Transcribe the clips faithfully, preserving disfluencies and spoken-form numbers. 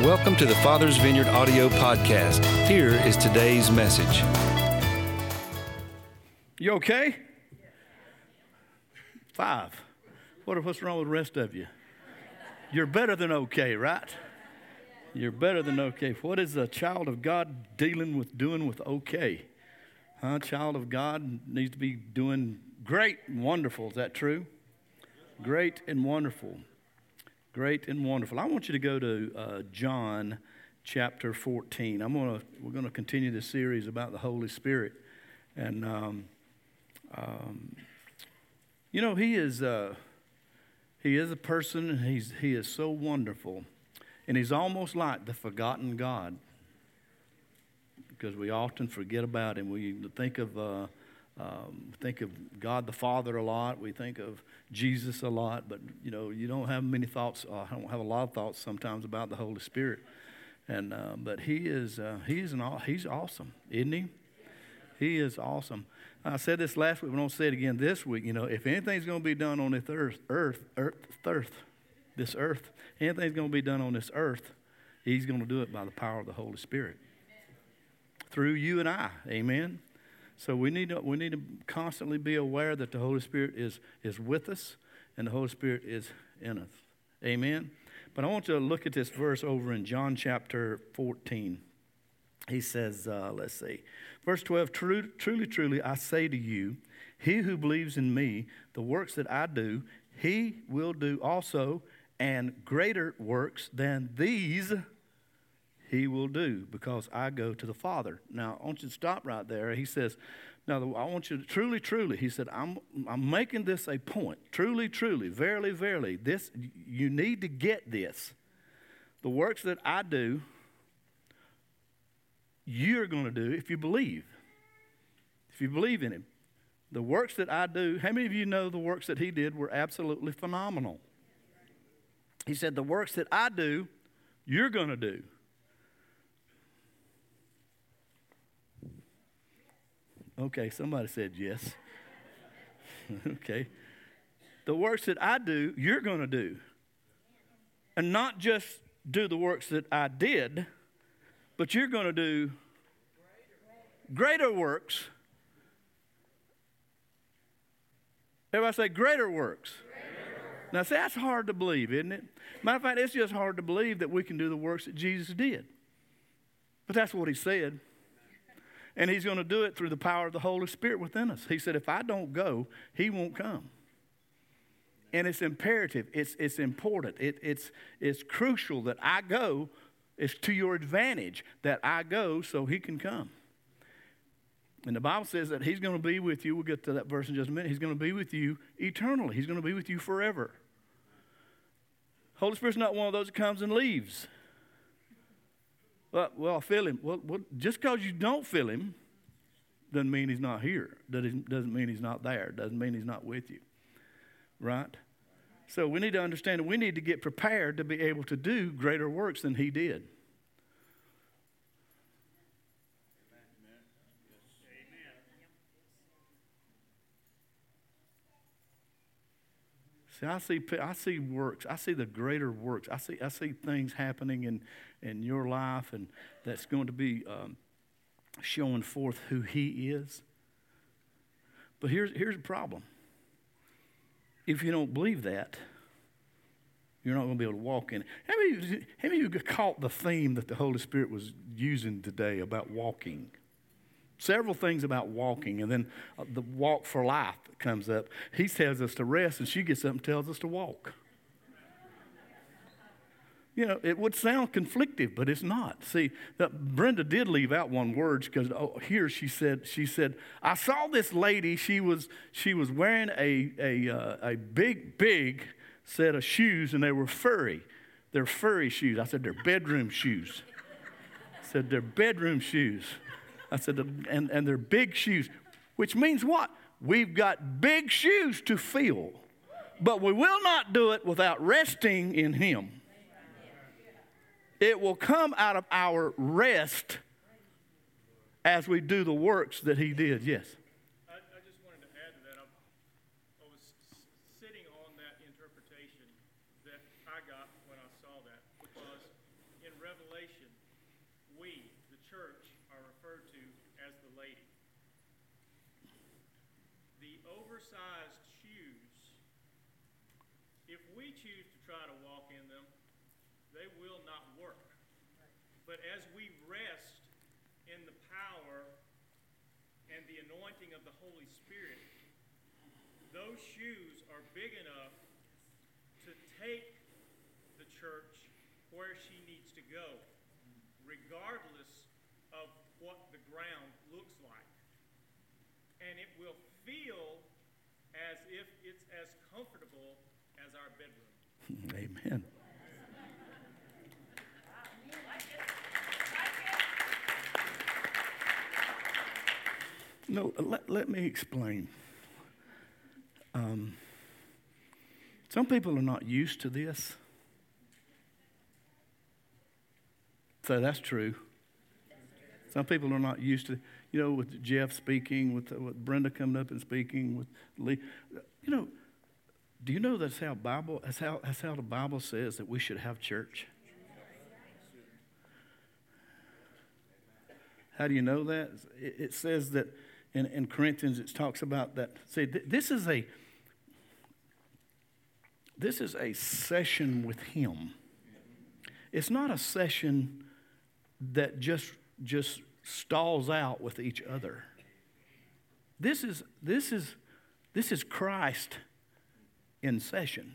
Welcome to the Father's Vineyard audio podcast. Here is today's message. You okay? Five. What, what's wrong with the rest of you? You're better than okay, right? You're better than okay. What is a child of God dealing with, doing with okay? Huh? Child of God needs to be doing great and wonderful. Is that true? Great and wonderful. Great and wonderful. I want you to go to uh, John chapter fourteen. I'm gonna we're gonna continue this series about the Holy Spirit, and um, um, you know he is uh, he is a person. And he's he is so wonderful, and he's almost like the forgotten God, because we often forget about him. We think of uh, um, think of God the Father a lot. We think of Jesus a lot, but you know you don't have many thoughts. Uh, I don't have a lot of thoughts sometimes about the Holy Spirit, and uh, but he is uh, he's an he's awesome, isn't he? He is awesome. I said this last week, but I don't say it again this week. You know, if anything's going to be done on this earth, earth, earth, earth, this earth, anything's going to be done on this earth, he's going to do it by the power of the Holy Spirit through you and I. Amen. So we need to we need to constantly be aware that the Holy Spirit is is with us and the Holy Spirit is in us. Amen. But I want you to look at this verse over in John chapter fourteen. He says, uh, let's see, verse twelve, True, truly, truly, I say to you, he who believes in me, the works that I do, he will do also, and greater works than these he will do, because I go to the Father. Now, I want you to stop right there. He says, now, I want you to, truly, truly, he said, I'm, I'm making this a point. Truly, truly, verily, verily, this, you need to get this. The works that I do, you're going to do if you believe. If you believe in him. The works that I do, how many of you know the works that he did were absolutely phenomenal? He said, the works that I do, you're going to do. Okay, somebody said yes. Okay. The works that I do, you're going to do. And not just do the works that I did, but you're going to do greater works. Everybody say greater works. Greater works. Now, see, that's hard to believe, isn't it? Matter of fact, it's just hard to believe that we can do the works that Jesus did. But that's what he said. And he's going to do it through the power of the Holy Spirit within us. He said, if I don't go, he won't come. And it's imperative. It's, it's important. It, it's, it's crucial that I go. It's to your advantage that I go so he can come. And the Bible says that he's going to be with you. We'll get to that verse in just a minute. He's going to be with you eternally. He's going to be with you forever. Holy Spirit's not one of those that comes and leaves. Well, well, I feel him. Well, well, just because you don't feel him doesn't mean he's not here. Doesn't, doesn't mean he's not there. Doesn't mean he's not with you. Right? So we need to understand that we need to get prepared to be able to do greater works than he did. See, I see, I see works. I see the greater works. I see, I see things happening in, in your life, and that's going to be um, showing forth who he is. But here's here's the problem. If you don't believe that, you're not going to be able to walk in it. How many, how many of you caught the theme that the Holy Spirit was using today about walking? Several things about walking, and then uh, the walk for life that comes up. He tells us to rest, and she gets up and tells us to walk. You know, it would sound conflictive, but it's not. See, that Brenda did leave out one word, because oh, here she said, she said, I saw this lady. She was she was wearing a a uh, a big big set of shoes, and they were furry. They're furry shoes. I said they're bedroom shoes. I said they're bedroom shoes. I said, and, and they're big shoes, which means what? We've got big shoes to fill, but we will not do it without resting in him. It will come out of our rest as we do the works that he did. Yes. I, I just wanted to add to that. I, I was sitting on that interpretation that I got when I saw that, because in Revelation, we, the church, are referred to as the lady. The oversized shoes, if we choose to try to walk in them, they will not work. But as we rest in the power and the anointing of the Holy Spirit, those shoes are big enough to take the church where she needs to go, regardless of what the ground looks like. And it will feel as if it's as comfortable as our bedroom. Amen. No, let, let me explain. Um, some people are not used to this. So that's true. Some people are not used to, you know, with Jeff speaking, with, with Brenda coming up and speaking, with Lee. You know, do you know that's how Bible, that's how, that's how the Bible says that we should have church? How do you know that? It, it says that in, in Corinthians, it talks about that. See, th- this is a this is a session with Him. It's not a session that just just stalls out with each other. This is this is this is Christ in session.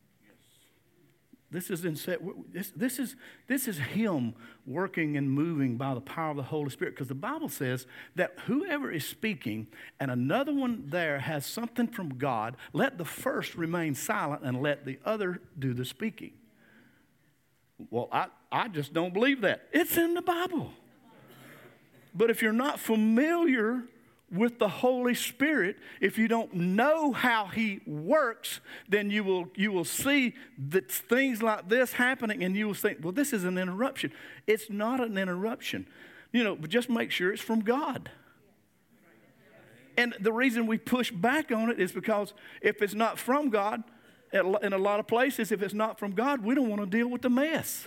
This is in set. This, this is this is Him working and moving by the power of the Holy Spirit. Because the Bible says that whoever is speaking and another one there has something from God, let the first remain silent and let the other do the speaking. Well, I, I just don't believe that. It's in the Bible. But if you're not familiar with the Holy Spirit, if you don't know how He works, then you will you will see that things like this happening, and you will think, well, this is an interruption. It's not an interruption. You know, but just make sure it's from God. And the reason we push back on it is because if it's not from God, in a lot of places, if it's not from God, we don't want to deal with the mess.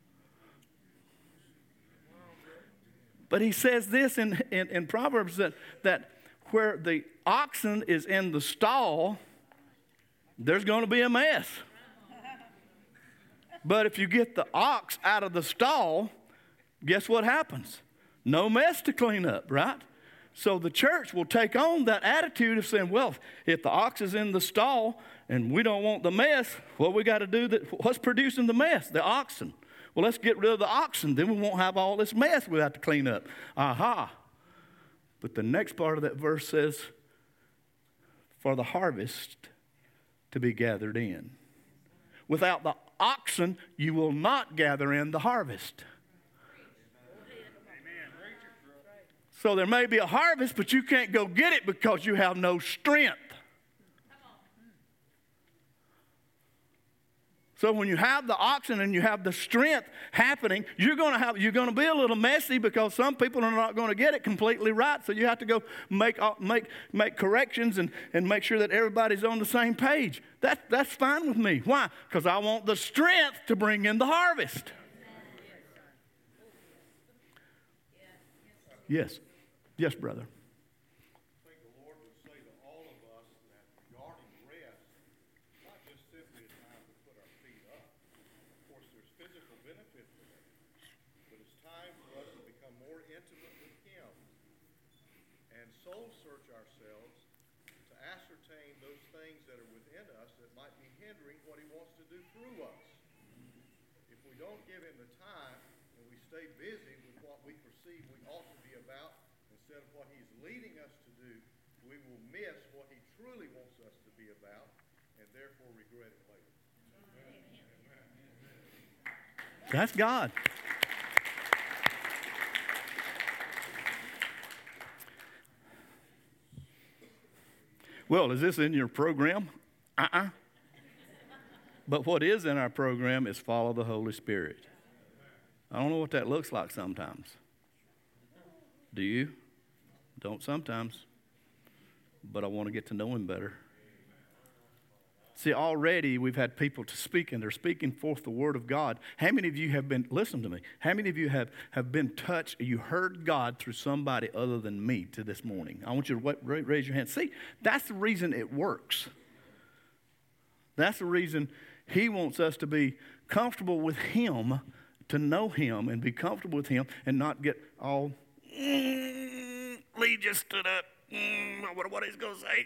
But He says this in, in, in Proverbs that, that where the oxen is in the stall, there's going to be a mess. But if you get the ox out of the stall, guess what happens? No mess to clean up, right? So the church will take on that attitude of saying, well, if the ox is in the stall and we don't want the mess, what we got to do, that, what's producing the mess? The oxen. Well, let's get rid of the oxen. Then we won't have all this mess we have to clean up. Aha. But the next part of that verse says, for the harvest to be gathered in. Without the oxen, you will not gather in the harvest. So there may be a harvest, but you can't go get it because you have no strength. So when you have the oxen and you have the strength happening, you're going to have you're going to be a little messy because some people are not going to get it completely right. So you have to go make make make corrections and, and make sure that everybody's on the same page. That that's fine with me. Why? Because I want the strength to bring in the harvest. Yes. Yes, brother. Soul search ourselves to ascertain those things that are within us that might be hindering what He wants to do through us. If we don't give Him the time and we stay busy with what we perceive we ought to be about instead of what He's leading us to do, we will miss what He truly wants us to be about and therefore regret it later. That's God. Well, is this in your program? Uh-uh. But what is in our program is follow the Holy Spirit. I don't know what that looks like sometimes. Do you? Don't sometimes. But I want to get to know Him better. See, already we've had people to speak, and they're speaking forth the word of God. How many of you have been, listen to me, how many of you have, have been touched, you heard God through somebody other than me to this morning? I want you to raise your hand. See, that's the reason it works. That's the reason he wants us to be comfortable with him, to know him and be comfortable with him and not get all, mm, Lee just stood up. Mm, I wonder what he's going to say.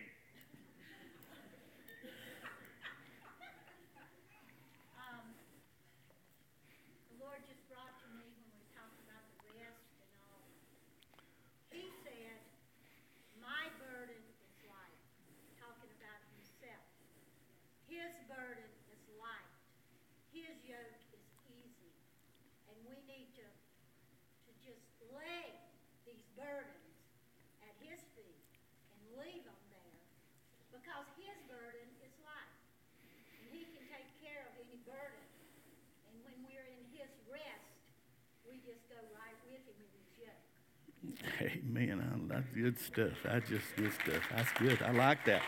Because his burden is light. And he can take care of any burden. And when we're in his rest, we just go right with him in his yoke. Amen. That's good stuff. That's just good stuff. That's good. I like that.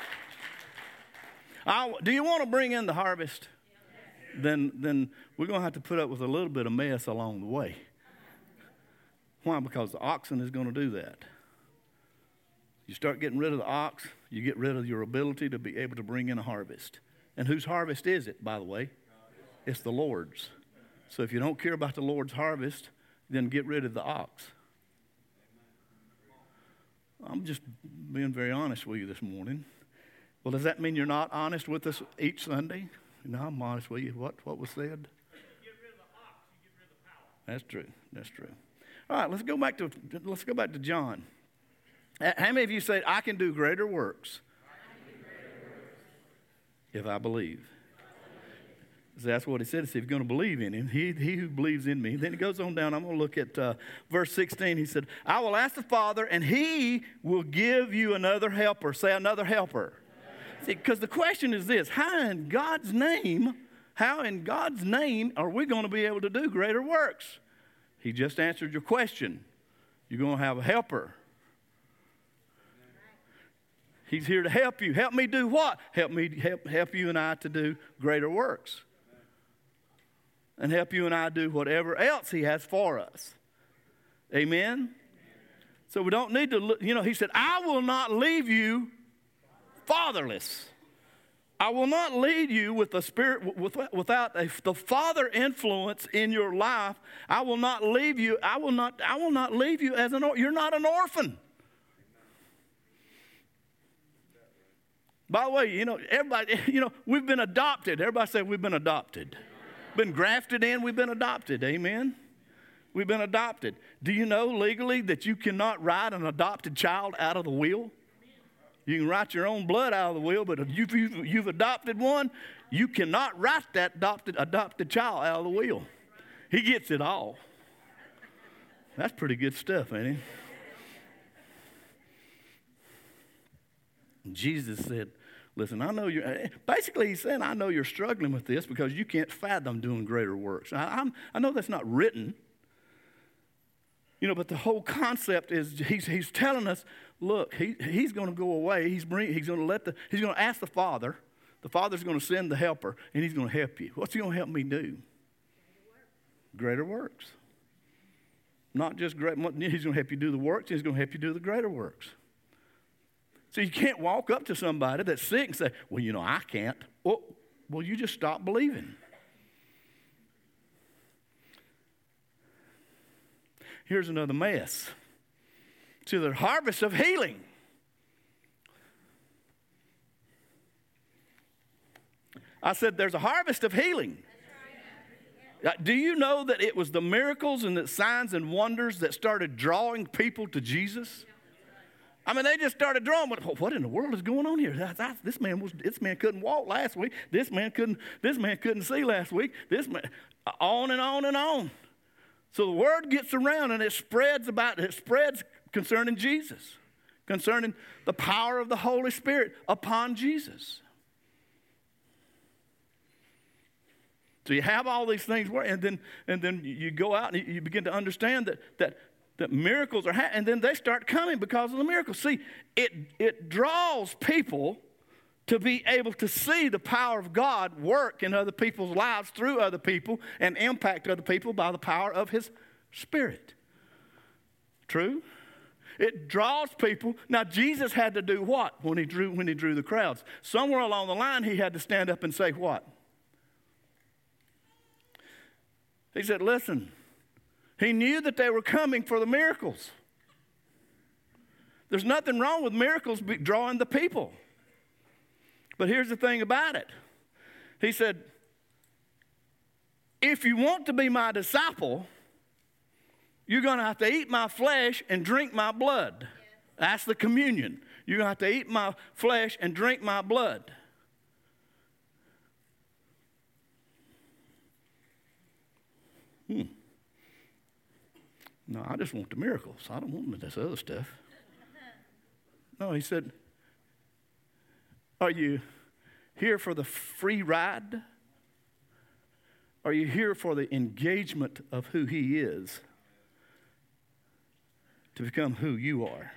I, do you want to bring in the harvest? Yes. Then, then we're going to have to put up with a little bit of mess along the way. Why? Because the oxen is going to do that. You start getting rid of the ox, you get rid of your ability to be able to bring in a harvest. And whose harvest is it, by the way? It's the Lord's. So if you don't care about the Lord's harvest, then get rid of the ox. I'm just being very honest with you this morning. Well, does that mean you're not honest with us each Sunday? No, I'm honest with you. What, what was said? Get rid of the ox, you get rid of the power. That's true. That's true. All right, let's go back to let's go back to John. How many of you say, I can do greater works, do greater works. if I believe? So that's what he said. If you're going to believe in him, he, he who believes in me. Then he goes on down. I'm going to look at uh, verse sixteen. He said, I will ask the Father, and he will give you another helper. Say another helper. See, because the question is this, how in God's name, how in God's name are we going to be able to do greater works? He just answered your question. You're going to have a helper. He's here to help you. Help me do what? Help me help, help you and I to do greater works. And help you and I do whatever else he has for us. Amen? So we don't need to look, you know, he said, I will not leave you fatherless. I will not lead you with the spirit, with, without a, the father influence in your life. I will not leave you. I will not, I will not leave you as an, you're not an orphan. By the way, you know, everybody, you know, we've been adopted. Everybody say we've been adopted. Been grafted in, we've been adopted. Amen? We've been adopted. Do you know legally that you cannot write an adopted child out of the will? You can write your own blood out of the will, but if you've, you've, you've adopted one, you cannot write that adopted, adopted child out of the will. He gets it all. That's pretty good stuff, ain't it? Jesus said, listen, I know you're, basically he's saying, I know you're struggling with this because you can't fathom doing greater works. I, I'm, I know that's not written, you know, but the whole concept is he's, he's telling us, look, he, he's going to go away. He's, bring, he's going to let the, he's going to ask the Father. The Father's going to send the helper, and he's going to help you. What's he going to help me do? Greater works. Not just great, he's going to help you do the works, he's going to help you do the greater works. So you can't walk up to somebody that's sick and say, well, you know, I can't. Well, well you just stop believing. Here's another mess. See, the harvest of healing. I said there's a harvest of healing. Do you know that it was the miracles and the signs and wonders that started drawing people to Jesus? I mean, they just started drawing. What in the world is going on here? That, that, this man was. This man couldn't walk last week. This man couldn't. This man couldn't see last week. This man, on and on and on. So the word gets around and it spreads about. It spreads concerning Jesus, concerning the power of the Holy Spirit upon Jesus. So you have all these things, and then and then you go out and you begin to understand that that. that miracles are happening, and then they start coming because of the miracles. See, it, it draws people to be able to see the power of God work in other people's lives through other people and impact other people by the power of his Spirit. True? It draws people. Now, Jesus had to do what when he drew, when he drew the crowds? Somewhere along the line, he had to stand up and say what? He said, listen, he knew that they were coming for the miracles. There's nothing wrong with miracles drawing the people. But here's the thing about it. He said, if you want to be my disciple, you're going to have to eat my flesh and drink my blood. That's the communion. You're going to have to eat my flesh and drink my blood. Hmm. No, I just want the miracles. I don't want this other stuff. No, he said, are you here for the free ride? Are you here for the engagement of who he is to become who you are?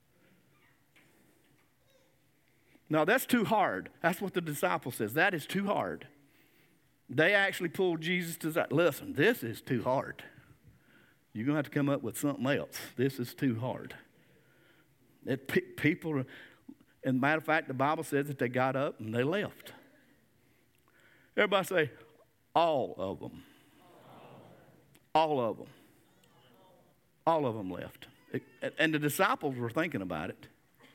Now, that's too hard. That's what the disciple says. That is too hard. They actually pulled Jesus to that. Listen, this is too hard. You're going to have to come up with something else. This is too hard. It, pe- people, and matter of fact, the Bible says that they got up and they left. Everybody say, all of them. All of them. All of them left. It, and the disciples were thinking about it.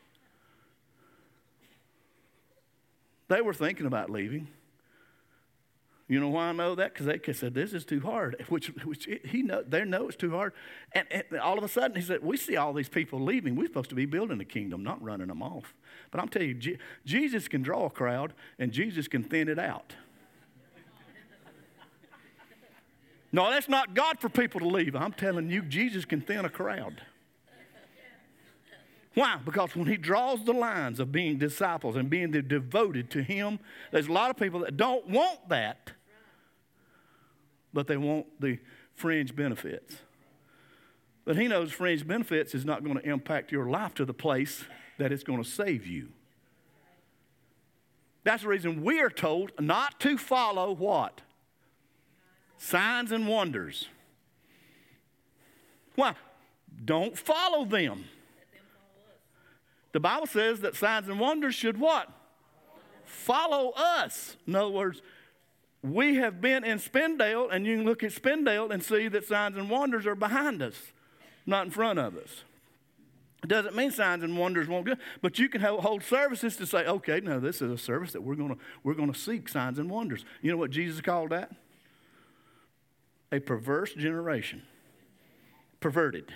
They were thinking about leaving. You know why I know that? Because they said, this is too hard, which, which he know, they know it's too hard. And, and all of a sudden, he said, we see all these people leaving. We're supposed to be building a kingdom, not running them off. But I'm telling you, Je- Jesus can draw a crowd, and Jesus can thin it out. No, that's not God for people to leave. I'm telling you, Jesus can thin a crowd. Why? Because when he draws the lines of being disciples and being devoted to him, there's a lot of people that don't want that, but they want the fringe benefits. But he knows fringe benefits is not going to impact your life to the place that it's going to save you. That's the reason we are told not to follow what? Signs and wonders. Why? Don't follow them. The Bible says that signs and wonders should what? Follow us. In other words, we have been in Spindale, and you can look at Spindale and see that signs and wonders are behind us, not in front of us. It doesn't mean signs and wonders won't go, but you can hold services to say, okay, no, this is a service that we're going to we're going to seek signs and wonders. You know what Jesus called that? A perverse generation. Perverted.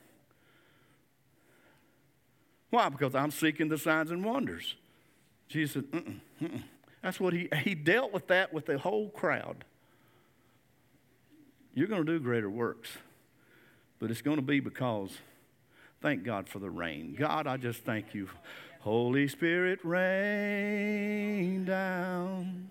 Why? Because I'm seeking the signs and wonders. Jesus said, mm-mm, mm-mm. That's what he, he dealt with that with the whole crowd. You're going to do greater works, but it's going to be because, thank God for the rain. God, I just thank you. Holy Spirit, rain down,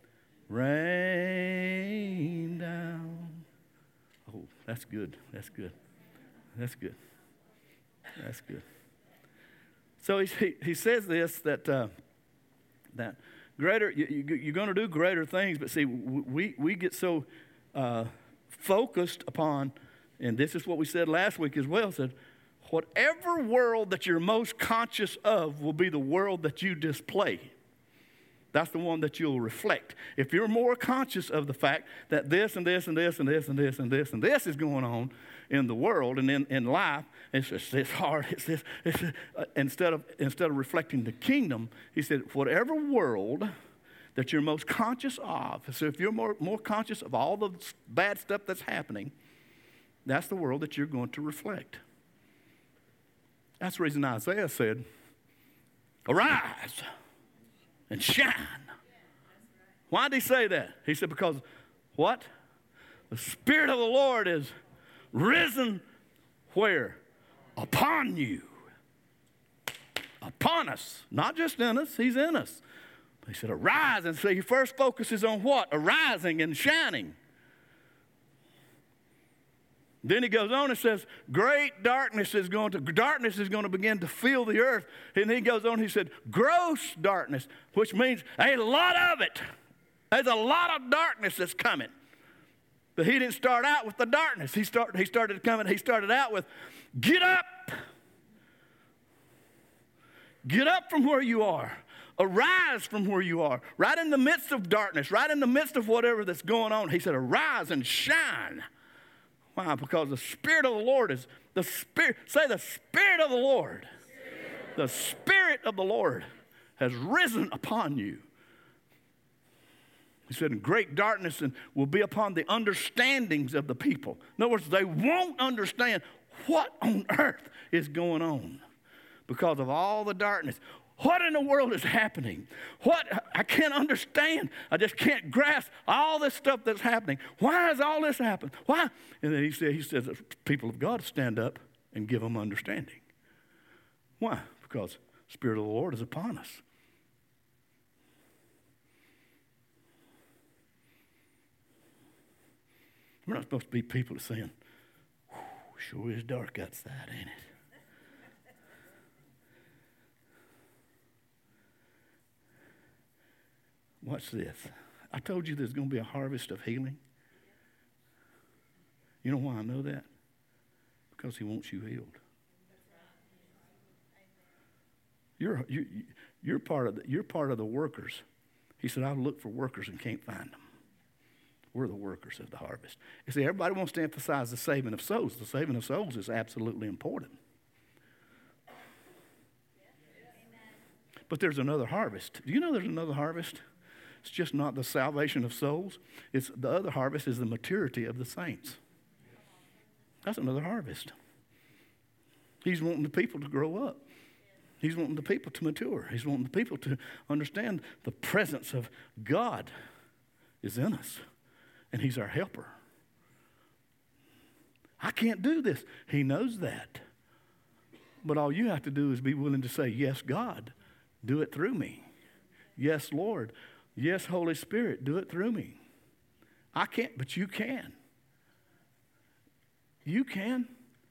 rain down. Oh, that's good. That's good. That's good. That's good. So he, he, he says this, that uh, that greater, you, you, you're going to do greater things, but see, we, we get so uh, focused upon, and this is what we said last week as well, said, whatever world that you're most conscious of will be the world that you display. That's the one that you'll reflect. If you're more conscious of the fact that this and this and this and this and this and this and this is going on in the world and in, in life, it's just it's hard. It's this. It's, uh, instead of instead of reflecting the kingdom, he said, whatever world that you're most conscious of. So if you're more more conscious of all the bad stuff that's happening, that's the world that you're going to reflect. That's the reason Isaiah said, "Arise and shine." Why did he say that? He said, because what? The Spirit of the Lord is risen where? Upon you. Upon us. Not just in us, he's in us. But he said, arise. And so he first focuses on what? Arising and shining. Then he goes on and says, great darkness is going to, darkness is going to begin to fill the earth. And then he goes on, he said, gross darkness, which means a lot of it. There's a lot of darkness that's coming. But he didn't start out with the darkness. He, start, he started coming, he started out with, get up. Get up from where you are. Arise from where you are. Right in the midst of darkness, right in the midst of whatever that's going on. He said, arise and shine. Why? Because the Spirit of the Lord is, the Spirit, say the Spirit of the Lord. Spirit. The Spirit of the Lord has risen upon you. He said, and great darkness and will be upon the understandings of the people. In other words, they won't understand what on earth is going on because of all the darkness. What in the world is happening? What? I can't understand. I just can't grasp all this stuff that's happening. Why has all this happened? Why? And then he said, he says, people of God stand up and give them understanding. Why? Because the Spirit of the Lord is upon us. We're not supposed to be people that saying, sure is dark outside, ain't it? Watch this. I told you there's going to be a harvest of healing. You know why I know that? Because he wants you healed. You're, you, you're, part of the, you're part of the workers. He said, I've looked for workers and can't find them. We're the workers of the harvest. You see, everybody wants to emphasize the saving of souls. The saving of souls is absolutely important. But there's another harvest. Do you know there's another harvest? It's just not the salvation of souls. It's the other harvest is the maturity of the saints. That's another harvest. He's wanting the people to grow up. He's wanting the people to mature. He's wanting the people to understand the presence of God is in us. And he's our helper. I can't do this. He knows that. But all you have to do is be willing to say, yes, God, do it through me. Yes, Lord. Yes, Holy Spirit, do it through me. I can't, but you can. You can.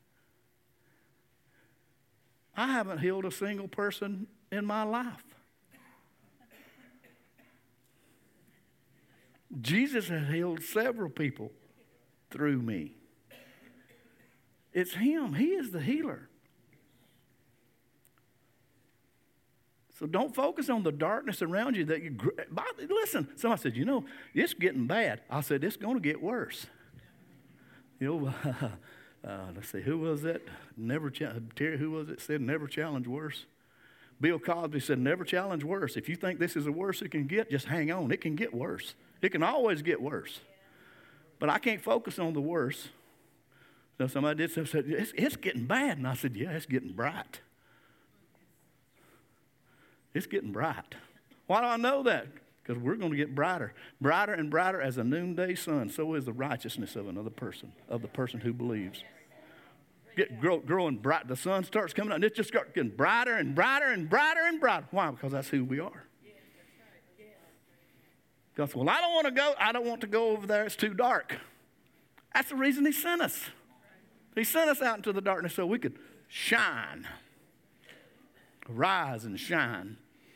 I haven't healed a single person in my life. Jesus has healed several people through me. It's him. He is the healer. So don't focus on the darkness around you. That you listen. Somebody said, you know, it's getting bad. I said, it's going to get worse. You know, uh, let's see, who was that? Never, Terry, who was it? Said never challenge worse. Bill Cosby said, never challenge worse. If you think this is the worst it can get, just hang on. It can get worse. It can always get worse. But I can't focus on the worst. So somebody did something, said, it's, it's getting bad. And I said, yeah, it's getting bright. It's getting bright. Why do I know that? Because we're going to get brighter. Brighter and brighter as a noonday sun. So is the righteousness of another person, of the person who believes. Get grow, growing bright. The sun starts coming out, and it just starts getting brighter and brighter and brighter and brighter. Why? Because that's who we are. God said, well, I don't want to go. I don't want to go over there. It's too dark. That's the reason he sent us. He sent us out into the darkness so we could shine. Rise and shine.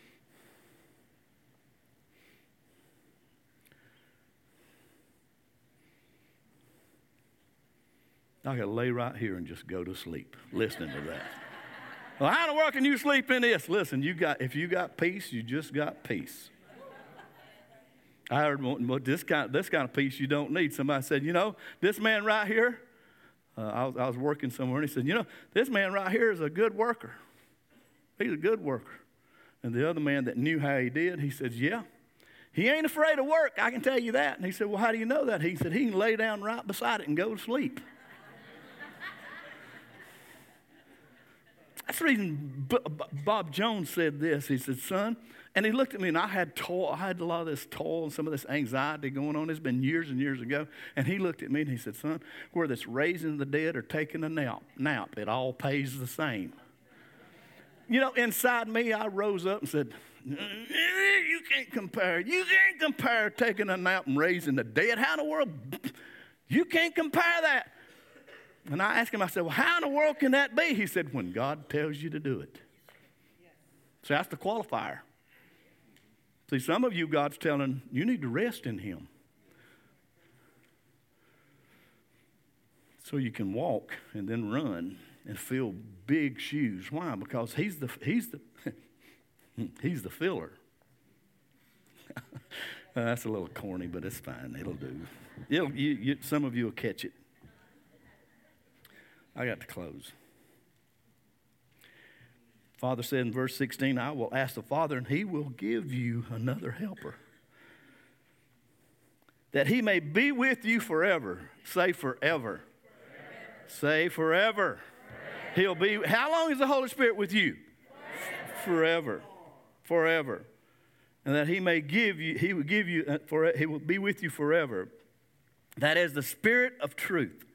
I could lay right here and just go to sleep listening to that. Well, how in the world can you sleep in this? Listen, you got if you got peace, you just got peace. I heard well, this kind, this kind of peace you don't need. Somebody said, you know, this man right here, uh, I, was, I was working somewhere, and he said, you know, this man right here is a good worker. He's a good worker. And the other man that knew how he did, he said, yeah, he ain't afraid of work, I can tell you that. And he said, well, how do you know that? He said, he can lay down right beside it and go to sleep. That's the reason B- B- Bob Jones said this. He said, son, and he looked at me, and I had toil, I had a lot of this toil and some of this anxiety going on. It's been years and years ago. And he looked at me, and he said, son, whether it's raising the dead or taking a nap, nap, it all pays the same. You know, inside me, I rose up and said, you can't compare. You can't compare taking a nap and raising the dead. How in the world? You can't compare that. And I asked him, I said, well, how in the world can that be? He said, when God tells you to do it. So that's the qualifier. See, some of you, God's telling you need to rest in him. So you can walk and then run and fill big shoes. Why? Because he's the he's the he's the filler. That's a little corny, but it's fine. It'll do. It'll, you, you, some of you will catch it. I got to close. Father said in verse sixteen, I will ask the Father, and he will give you another helper, that he may be with you forever. Say forever. Forever. Say forever. Forever. He'll be. How long is the Holy Spirit with you? Forever. Forever. Forever. And that he may give you, he will give you, for, he will be with you forever. That is the Spirit of truth,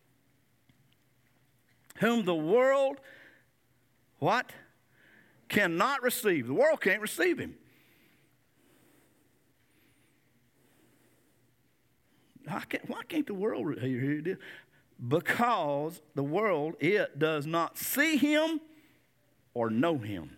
whom the world, what? Cannot receive. The world can't receive him. Why can't, why can't the world, here, here it is. Because the world, it does not see him or know him.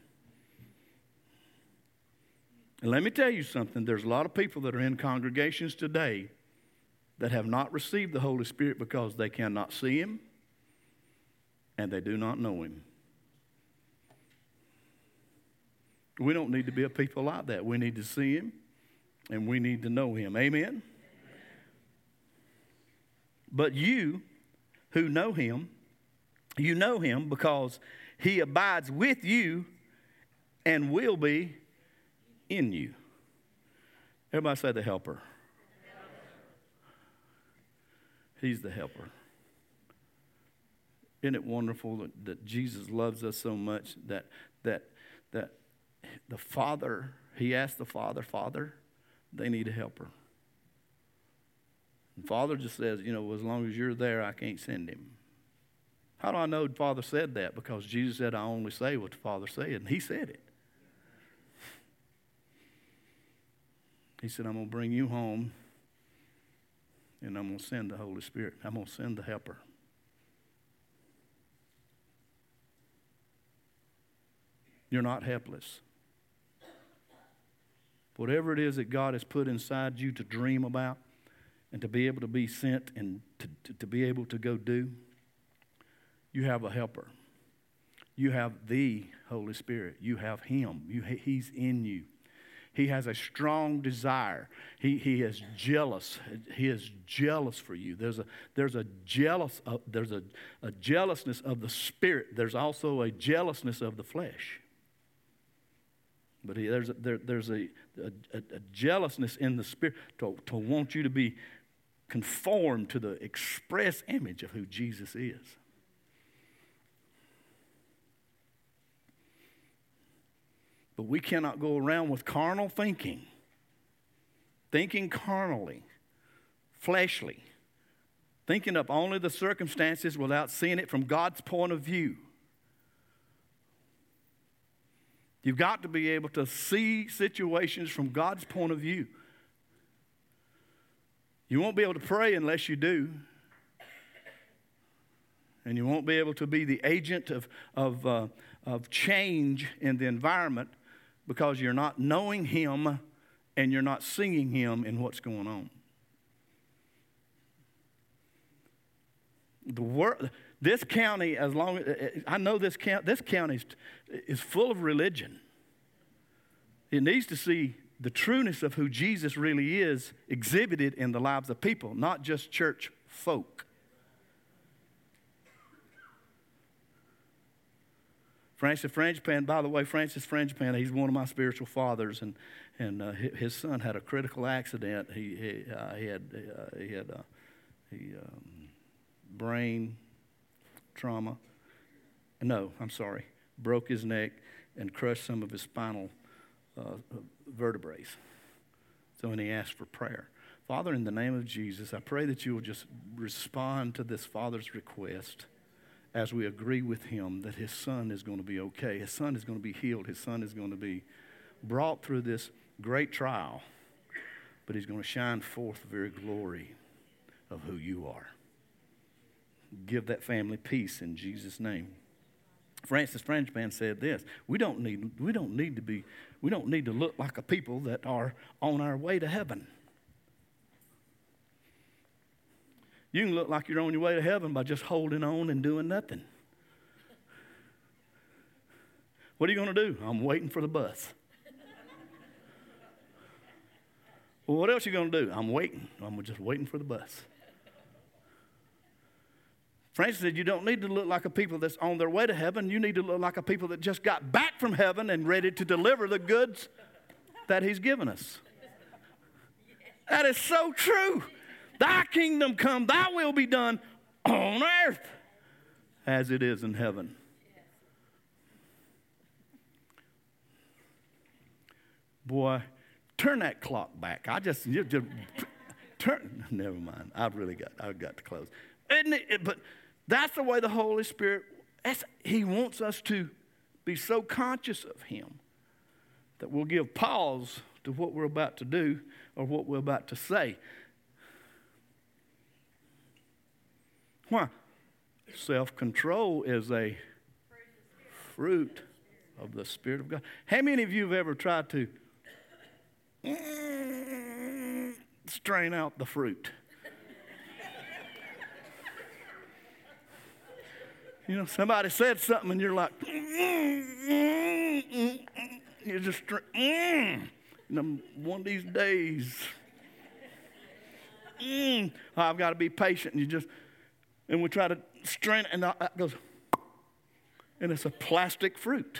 And let me tell you something. There's a lot of people that are in congregations today that have not received the Holy Spirit because they cannot see him and they do not know him. We don't need to be a people like that. We need to see him and we need to know him. Amen? But you who know him, you know him because he abides with you and will be in you. Everybody say the helper. He's the helper. Isn't it wonderful that, that Jesus loves us so much that that that the Father, he asked the Father, Father, they need a helper. And Father just says, you know, as long as you're there, I can't send him. How do I know the Father said that? Because Jesus said, I only say what the Father said, and he said it. He said, I'm going to bring you home, and I'm going to send the Holy Spirit. I'm going to send the helper. You're not helpless. Whatever it is that God has put inside you to dream about and to be able to be sent and to, to, to be able to go do, you have a helper. You have the Holy Spirit. You have him. You, he's in you. He has a strong desire. He, he is jealous. He is jealous for you. There's a, there's a, jealous, uh, there's a, a jealousness of the Spirit. There's also a jealousness of the flesh. But he, there's, a, there, there's a, a, a jealousness in the Spirit to, to want you to be conformed to the express image of who Jesus is. But we cannot go around with carnal thinking, thinking carnally, fleshly, thinking up only the circumstances without seeing it from God's point of view. You've got to be able to see situations from God's point of view. You won't be able to pray unless you do. And you won't be able to be the agent of, of, uh, of change in the environment because you're not knowing him and you're not seeing him in what's going on. The wor- this county, as long as I know this county, this county is, is full of religion. It needs to see the trueness of who Jesus really is exhibited in the lives of people, not just church folk. Francis Frangipan, by the way, Francis Frangipan, he's one of my spiritual fathers, and and uh, his son had a critical accident. He he, uh, he had uh, he had uh, he um, brain trauma. No, I'm sorry, broke his neck and crushed some of his spinal uh, vertebrae. So, and he asked for prayer. Father, in the name of Jesus, I pray that you will just respond to this father's request. As we agree with him that his son is going to be okay. His son is going to be healed. His son is going to be brought through this great trial. But he's going to shine forth the very glory of who you are. give that family peace in Jesus' name. Francis Frangipan said this: we don't need we don't need to be we don't need to look like a people that are on our way to heaven. You can look like you're on your way to heaven by just holding on and doing nothing. What are you going to do? I'm waiting for the bus. Well, what else are you going to do? I'm waiting. I'm just waiting for the bus. Francis said, you don't need to look like a people that's on their way to heaven. You need to look like a people that just got back from heaven and ready to deliver the goods that he's given us. That is so true. Thy kingdom come, thy will be done on earth as it is in heaven. Boy, turn that clock back. I just, you just turn, never mind. I've really got, I've got to close. Isn't it? But that's the way the Holy Spirit, he wants us to be so conscious of him that we'll give pause to what we're about to do or what we're about to say. Why? Self-control is a fruit of the Spirit of God. How many of you have ever tried to strain out the fruit? You know, somebody said something and you're like, you're just, mm, and one of these days, mm, I've got to be patient. And you just, and we try to strain it, and that goes, and it's a plastic fruit.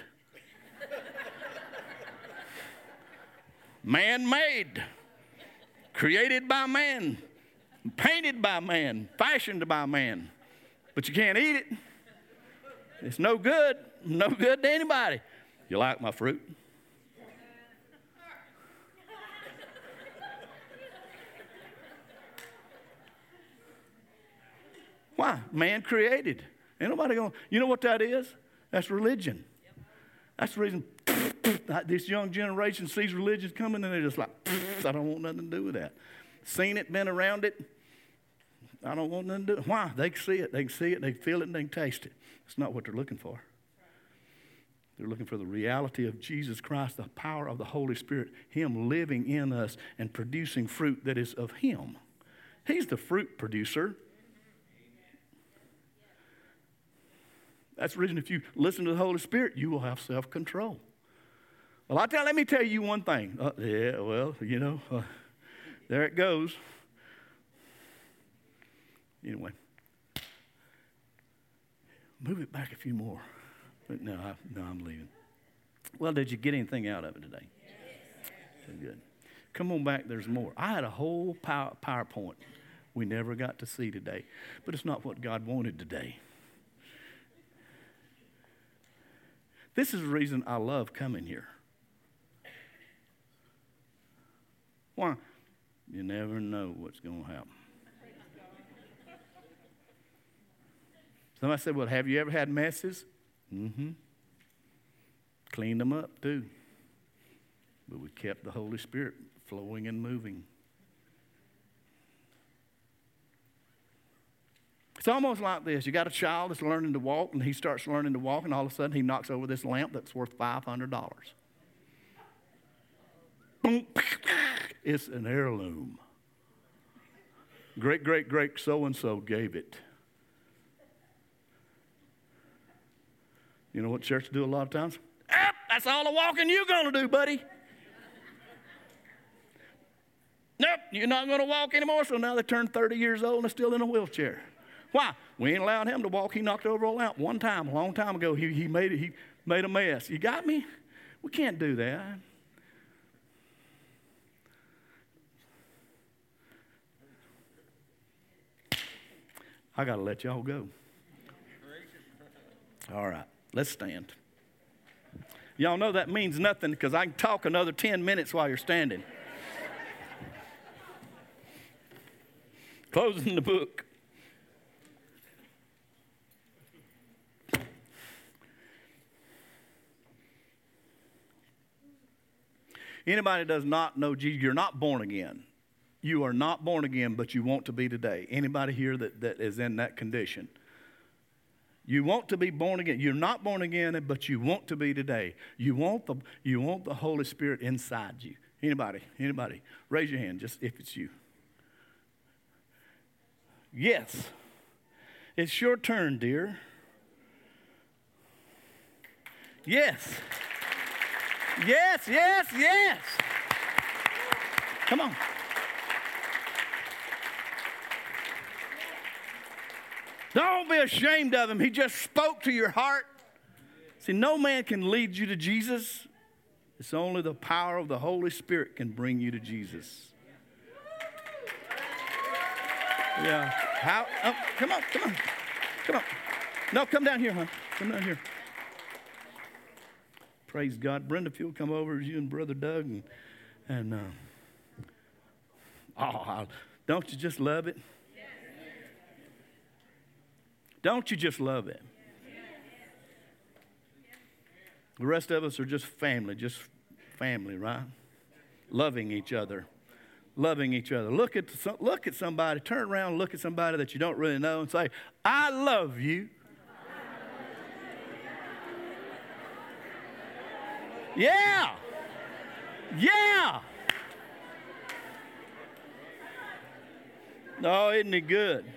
Man-made, created by man, painted by man, fashioned by man. But you can't eat it. It's no good, no good to anybody. You like my fruit? Why? Man created. Ain't nobody going, you know what that is? That's religion. That's the reason this young generation sees religion coming and they're just like, I don't want nothing to do with that. Seen it, been around it. I don't want nothing to do with it. Why? They can see it, they can see it, they can feel it, and they can taste it. It's not what they're looking for. They're looking for the reality of Jesus Christ, the power of the Holy Spirit, him living in us and producing fruit that is of him. He's the fruit producer. That's the reason if you listen to the Holy Spirit, you will have self-control. Well, I tell, let me tell you one thing. Uh, yeah, well, you know, uh, there it goes. Anyway, move it back a few more. But no, I, no, I'm leaving. Well, did you get anything out of it today? Yes. Good. Come on back. There's more. I had a whole power, PowerPoint we never got to see today, but it's not what God wanted today. This is the reason I love coming here. Why? You never know what's going to happen. Somebody said, well, have you ever had messes? Mm-hmm. Cleaned them up, too. But we kept the Holy Spirit flowing and moving. It's almost like this. You got a child that's learning to walk, and he starts learning to walk, and all of a sudden he knocks over this lamp that's worth five hundred dollars. Boom. It's an heirloom. Great, great, great so-and-so gave it. You know what church do a lot of times? Ah, that's all the walking you're going to do, buddy. Nope, you're not going to walk anymore. So now they turned thirty years old and they're still in a wheelchair. Why? We ain't allowed him to walk. He knocked over a lamp one time, a long time ago. He, he made it. He made a mess. You got me? We can't do that. I got to let y'all go. All right, let's stand. Y'all know that means nothing because I can talk another ten minutes while you're standing. Closing the book. Anybody does not know Jesus, you're not born again. You are not born again, but you want to be today. Anybody here that, that is in that condition? You want to be born again. You're not born again, but you want to be today. You want the, you want the Holy Spirit inside you. Anybody? Anybody? Raise your hand, just if it's you. Yes. It's your turn, dear. Yes. Yes, yes, yes. Come on. Don't be ashamed of him. He just spoke to your heart. See, no man can lead you to Jesus. It's only the power of the Holy Spirit can bring you to Jesus. Yeah. How? Oh, come on, come on, come on. No, come down here, huh? Come down here. Praise God. Brenda, if you'll come over, you and Brother Doug, and, and uh, oh, don't you just love it? Don't you just love it? The rest of us are just family, just family, right? Loving each other. Loving each other. Look at, look at somebody, turn around and look at somebody that you don't really know and say, I love you. Yeah. Yeah. Oh, isn't it good?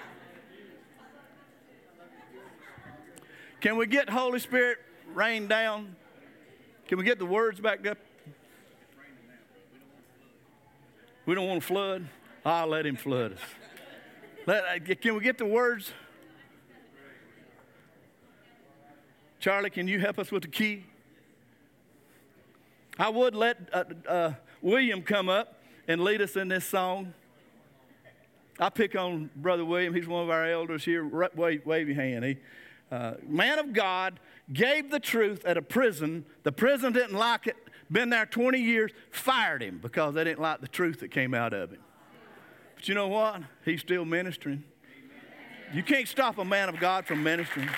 Can we get Holy Spirit rain down? Can we get the words back up? We don't want to flood. I'll let him flood us. Let, can we get the words? Charlie, can you help us with the key? I would let uh, uh, William come up and lead us in this song. I pick on Brother William. He's one of our elders here. Wave, wave your hand. He, uh, man of God, gave the truth at a prison. The prison didn't like it. Been there twenty years, fired him because they didn't like the truth that came out of him. But you know what? He's still ministering. You can't stop a man of God from ministering.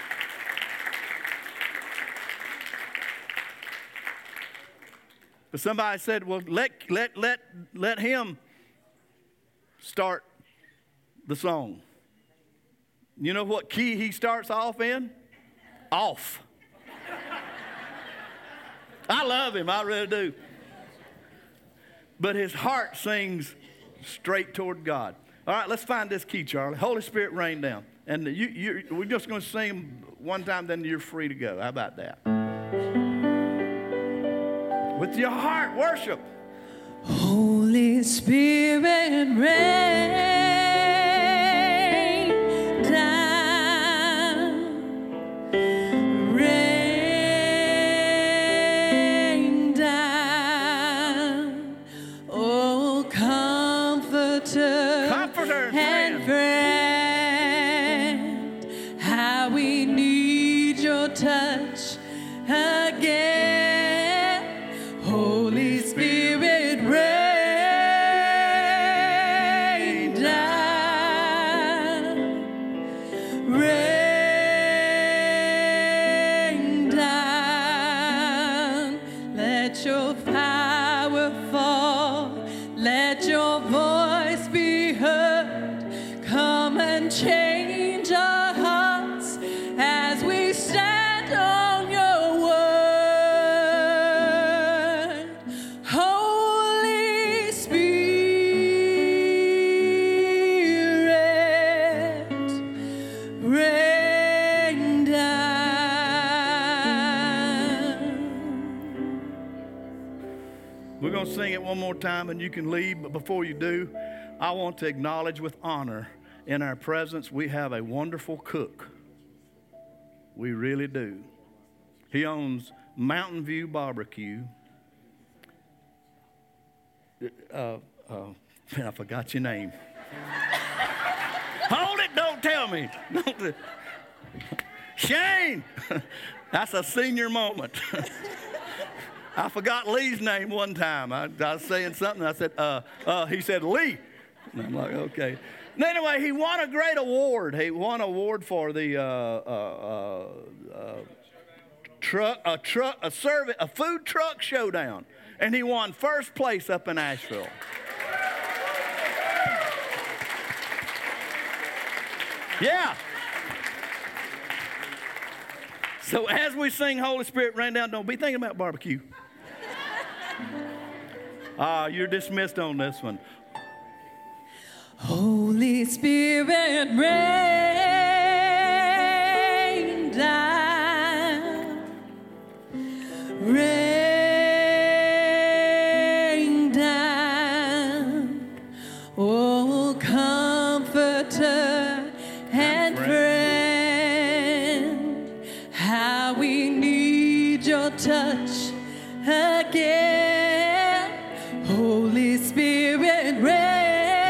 But somebody said, well, let, let, let, let him start the song. You know what key he starts off in? Off. I love him, I really do. But his heart sings straight toward God. All right, let's find this key, Charlie. Holy Spirit, rain down. And you, you, we're just going to sing them one time, then you're free to go. How about that? With your heart, worship. Holy Spirit, rain down, rain down, oh comforter, Comforter and friend, how we need your touch again. Holy Spirit, rain down, rain down. Let your power fall, let your voice be heard. Come and change our hearts as we stand on your word. Holy Spirit, rain down. We're going to sing it one more time and you can leave. But before you do, I want to acknowledge with honor in our presence we have a wonderful cook. We really do. He owns Mountain View Barbecue. Uh, uh, I forgot your name. Hold it, don't tell me. Don't, Shane! That's a senior moment. I forgot Lee's name one time. I, I was saying something. I said, uh, uh, he said, Lee. And I'm like, okay. And anyway, he won a great award. He won an award for the uh, uh, uh, truck, a truck, a service, a food truck showdown, and he won first place up in Asheville. Yeah. So as we sing Holy Spirit Rain Down, don't be thinking about barbecue. Ah, you're dismissed on this one. Holy Spirit, rain down, rain down, oh comforter and friend, how we need your touch again. Holy Spirit, rain.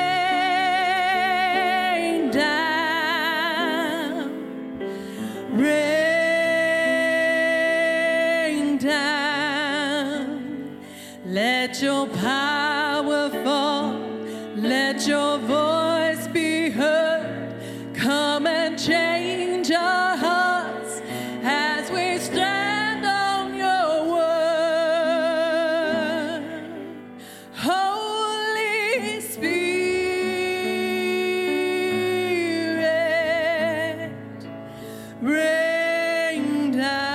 Let your power fall, let your voice be heard. Come and change our hearts as we stand on your word. Holy Spirit, rain down.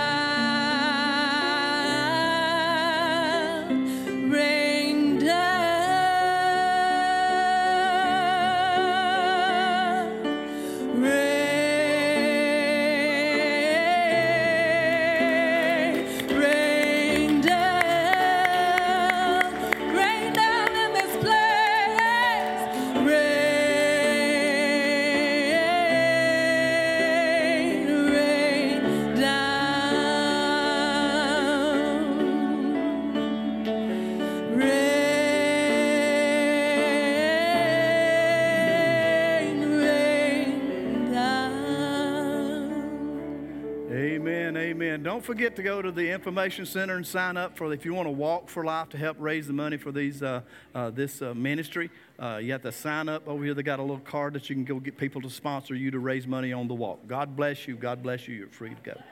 Don't forget to go to the information center and sign up for if you want to walk for life to help raise the money for these uh, uh, this uh, ministry. Uh, you have to sign up over here. They got a little card that you can go get people to sponsor you to raise money on the walk. God bless you. God bless you. You're free to go.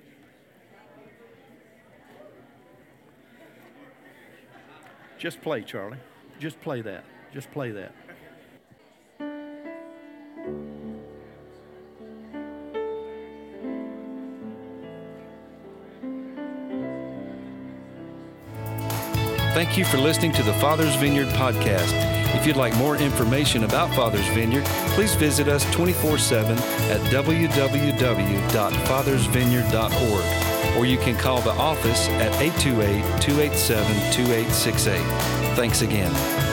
Just play, Charlie. Just play that. Just play that. Thank you for listening to the Father's Vineyard podcast. If you'd like more information about Father's Vineyard, please visit us twenty-four seven at w w w dot fathers vineyard dot org, or you can call the office at eight two eight, two eight seven, two eight six eight. Thanks again.